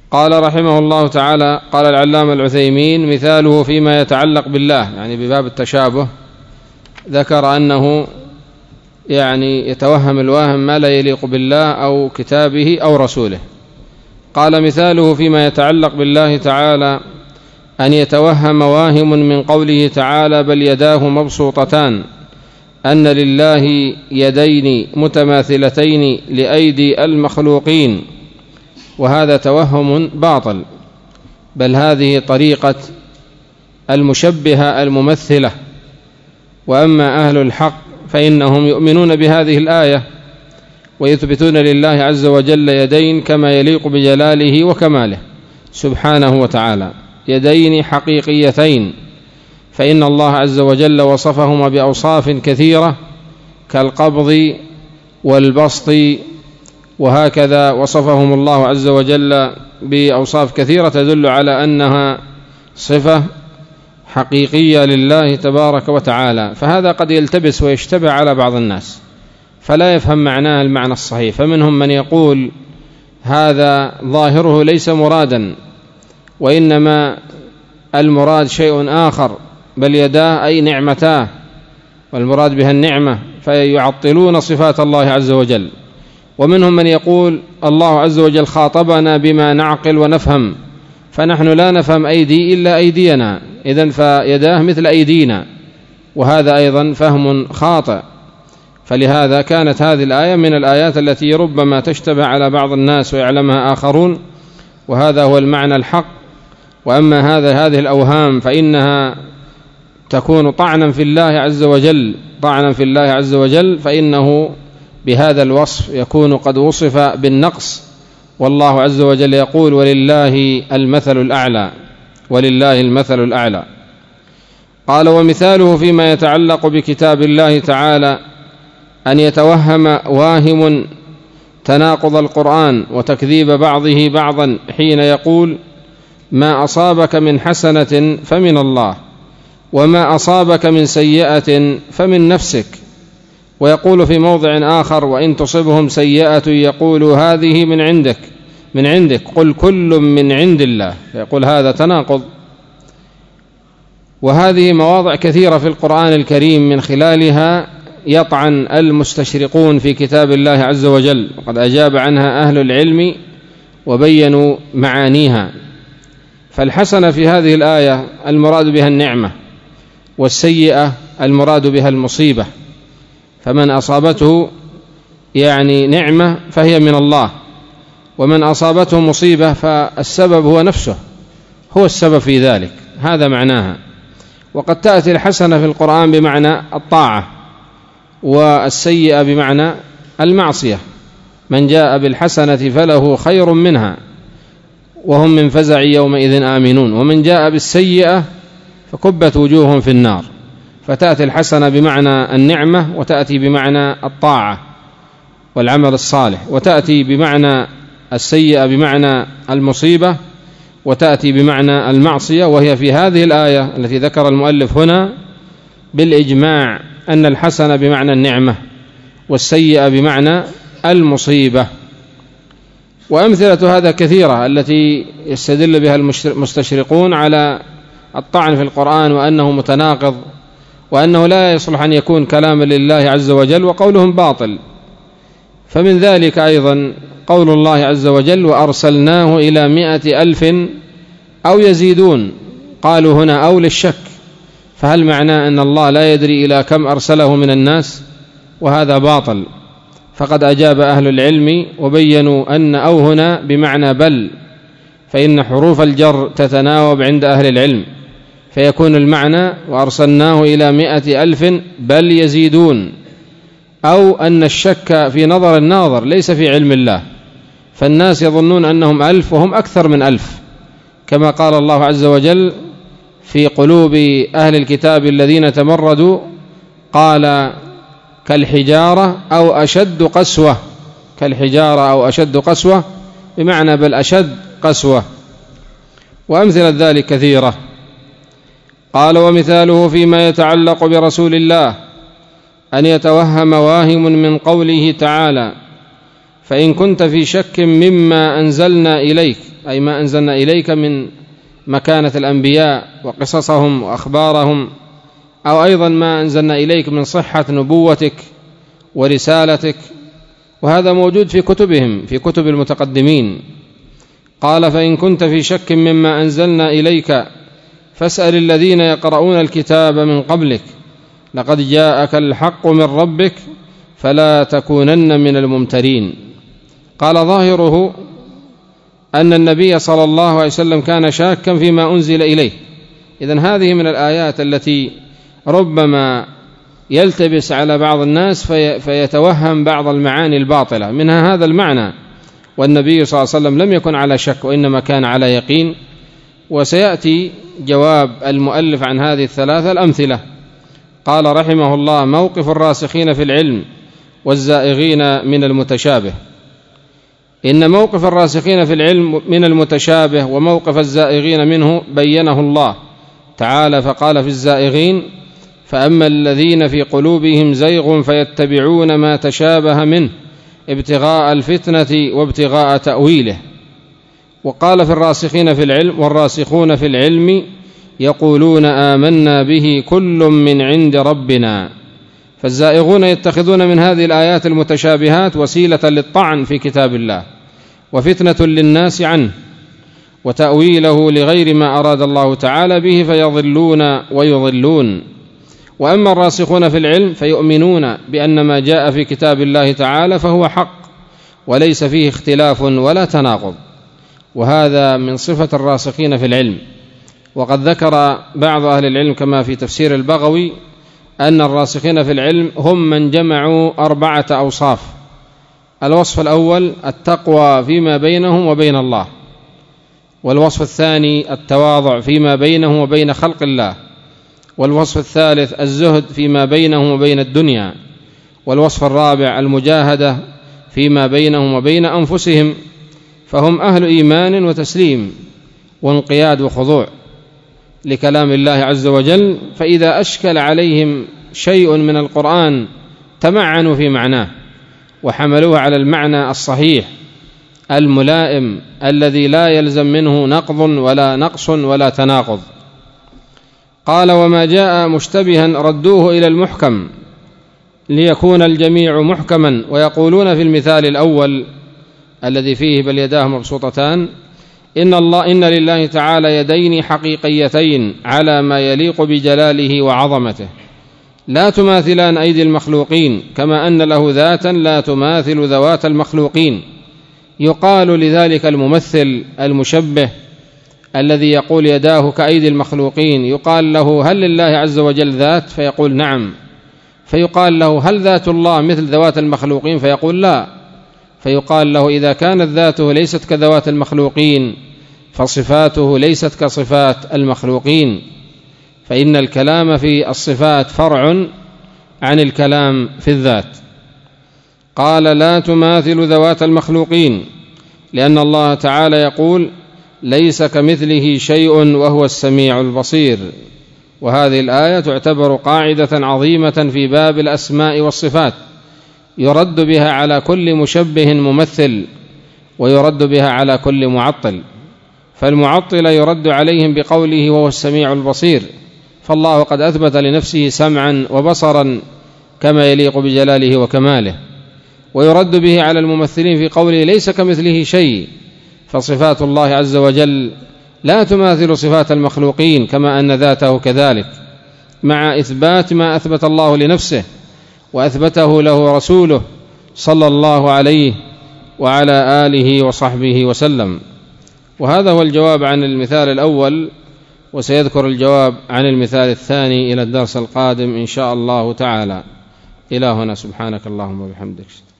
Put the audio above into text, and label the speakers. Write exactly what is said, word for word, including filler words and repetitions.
Speaker 1: قال رحمه الله تعالى: قال العلامة العثيمين: مثاله فيما يتعلق بالله، يعني بباب التشابه، ذكر أنه يعني يتوهم الواهم ما لا يليق بالله أو كتابه أو رسوله. قال: مثاله فيما يتعلق بالله تعالى أن يتوهم واهم من قوله تعالى: بل يداه مبسوطتان، أن لله يدين متماثلتين لأيدي المخلوقين، وهذا توهم باطل، بل هذه طريقة المشبهة الممثلة. وأما أهل الحق فإنهم يؤمنون بهذه الآية ويثبتون لله عز وجل يدين كما يليق بجلاله وكماله سبحانه وتعالى، يدين حقيقيتين، فإن الله عز وجل وصفهما بأوصاف كثيرة كالقبض والبسط، وهكذا وصفهم الله عز وجل بأوصاف كثيرة تدل على أنها صفة حقيقية لله تبارك وتعالى. فهذا قد يلتبس ويشتبه على بعض الناس فلا يفهم معناه المعنى الصحيح، فمنهم من يقول هذا ظاهره ليس مرادا، وإنما المراد شيء آخر، بل يداه أي نعمتاه، والمراد بها النعمة، فيعطلون صفات الله عز وجل. ومنهم من يقول الله عز وجل خاطبنا بما نعقل ونفهم، فنحن لا نفهم أيدي إلا أيدينا، إذن فيداه مثل أيدينا، وهذا أيضا فهم خاطئ. فلهذا كانت هذه الآية من الآيات التي ربما تشتبه على بعض الناس ويعلمها آخرون، وهذا هو المعنى الحق. وأما هذا هذه الأوهام فإنها تكون طعنا في الله عز وجل، طعنا في الله عز وجل، فإنه بهذا الوصف يكون قد وصف بالنقص، والله عز وجل يقول: ولله المثل الأعلى، ولله المثل الأعلى. قال: ومثاله فيما يتعلق بكتاب الله تعالى أن يتوهم واهم تناقض القرآن وتكذيب بعضه بعضا حين يقول: ما أصابك من حسنة فمن الله، وما أصابك من سيئة فمن نفسك. ويقول في موضع آخر: وإن تصبهم سيئة يقولوا هذه من عندك من عندك قل كل من عند الله، يقول هذا تناقض. وهذه مواضع كثيرة في القرآن الكريم من خلالها يطعن المستشرقون في كتاب الله عز وجل، وقد أجاب عنها أهل العلم وبينوا معانيها. فالحسنة في هذه الآية المراد بها النعمة، والسيئة المراد بها المصيبة، فمن أصابته يعني نعمة فهي من الله، ومن أصابته مصيبة فالسبب هو نفسه، هو السبب في ذلك، هذا معناها. وقد تأتي الحسنة في القرآن بمعنى الطاعة، والسيئة بمعنى المعصية. من جاء بالحسنة فله خير منها وهم من فزع يومئذ آمنون، ومن جاء بالسيئة فكبت وجوههم في النار. فتأتي الحسنة بمعنى النعمة، وتأتي بمعنى الطاعة والعمل الصالح، وتأتي بمعنى السيئة بمعنى المصيبة، وتأتي بمعنى المعصية. وهي في هذه الآية التي ذكر المؤلف هنا بالإجماع أن الحسنة بمعنى النعمة، والسيئة بمعنى المصيبة. وأمثلة هذا كثيرة التي يستدل بها المستشرقون على الطعن في القرآن وأنه متناقض، وأنه لا يصلح أن يكون كلاما لله عز وجل، وقولهم باطل. فمن ذلك أيضا قول الله عز وجل: وأرسلناه إلى مائة ألف أو يزيدون. قالوا هنا أو للشك، فهل معناه أن الله لا يدري إلى كم أرسله من الناس؟ وهذا باطل. فقد أجاب أهل العلم وبينوا أن أو هنا بمعنى بل، فإن حروف الجر تتناوب عند أهل العلم، فيكون المعنى وأرسلناه إلى مائة ألف بل يزيدون، أو أن الشك في نظر الناظر ليس في علم الله، فالناس يظنون أنهم ألف وهم أكثر من ألف، كما قال الله عز وجل في قلوب أهل الكتاب الذين تمردوا قال كالحجارة أو أشد قسوة، كالحجارة أو أشد قسوة بمعنى بل أشد قسوة. وأمثلة ذلك كثيرة. قال: ومثاله فيما يتعلق برسول الله أن يتوهم واهم من قوله تعالى: فإن كنت في شك مما أنزلنا إليك أي ما أنزلنا إليك من مكانة الأنبياء وقصصهم وأخبارهم، أو أيضا ما أنزلنا إليك من صحة نبوتك ورسالتك، وهذا موجود في كتبهم، في كتب المتقدمين. قال فإن كنت في شك مما أنزلنا إليك فاسأل الذين يقرؤون الكتاب من قبلك لقد جاءك الحق من ربك فلا تكونن من الممترين. قال ظاهره أن النبي صلى الله عليه وسلم كان شاكا فيما أنزل إليه. إذن هذه من الآيات التي ربما يلتبس على بعض الناس في فيتوهم بعض المعاني الباطلة، منها هذا المعنى، والنبي صلى الله عليه وسلم لم يكن على شك وإنما كان على يقين. وسيأتي جواب المؤلف عن هذه الثلاثة الأمثلة. قال رحمه الله: موقف الراسخين في العلم والزائغين من المتشابه. إن موقف الراسخين في العلم من المتشابه وموقف الزائغين منه بينه الله تعالى، فقال في الزائغين: فأما الذين في قلوبهم زيغ فيتبعون ما تشابه منه ابتغاء الفتنة وابتغاء تأويله. وقال في الراسخين في العلم: والراسخون في العلم يقولون آمنا به كل من عند ربنا. فالزائغون يتخذون من هذه الآيات المتشابهات وسيلة للطعن في كتاب الله وفتنة للناس عنه وتأويله لغير ما أراد الله تعالى به، فيضلون ويضلون. وأما الراسخون في العلم فيؤمنون بأن ما جاء في كتاب الله تعالى فهو حق وليس فيه اختلاف ولا تناقض، وهذا من صفة الراسخين في العلم. وقد ذكر بعض أهل العلم كما في تفسير البغوي أن الراسخين في العلم هم من جمعوا أربعة أوصاف. الوصف الأول التقوى فيما بينهم وبين الله، والوصف الثاني التواضع فيما بينهم وبين خلق الله، والوصف الثالث الزهد فيما بينهم وبين الدنيا، والوصف الرابع المجاهدة فيما بينهم وبين أنفسهم. فهم أهل إيمان وتسليم وانقياد وخضوع لكلام الله عز وجل، فإذا أشكل عليهم شيء من القرآن تمعنوا في معناه وحملوه على المعنى الصحيح الملائم الذي لا يلزم منه نقض ولا نقص ولا تناقض. قال: وما جاء مشتبها ردوه إلى المحكم ليكون الجميع محكما. ويقولون في المثال الأول الذي فيه بل يداه مبسوطتان: إن الله إن لله تعالى يدين حقيقيتين على ما يليق بجلاله وعظمته لا تماثلان أيدي المخلوقين، كما أن له ذاتا لا تماثل ذوات المخلوقين. يقال لذلك الممثل المشبه الذي يقول يداه كأيدي المخلوقين، يقال له: هل لله عز وجل ذات؟ فيقول: نعم. فيقال له: هل ذات الله مثل ذوات المخلوقين؟ فيقول: لا. فيقال له: إذا كانت ذاته ليست كذوات المخلوقين فصفاته ليست كصفات المخلوقين، فإن الكلام في الصفات فرع عن الكلام في الذات. قال: لا تماثل ذوات المخلوقين، لأن الله تعالى يقول: ليس كمثله شيء وهو السميع البصير. وهذه الآية تعتبر قاعدة عظيمة في باب الأسماء والصفات، يرد بها على كل مشبه ممثل ويرد بها على كل معطل. فالمعطل يرد عليهم بقوله: وهو السميع البصير، فالله قد أثبت لنفسه سمعا وبصرا كما يليق بجلاله وكماله. ويرد به على الممثلين في قوله: ليس كمثله شيء، فصفات الله عز وجل لا تماثل صفات المخلوقين كما أن ذاته كذلك، مع إثبات ما أثبت الله لنفسه وأثبته له رسوله صلى الله عليه وعلى آله وصحبه وسلم. وهذا هو الجواب عن المثال الأول، وسيذكر الجواب عن المثال الثاني إلى الدرس القادم إن شاء الله تعالى. إلى هنا، سبحانك اللهم وبحمدك.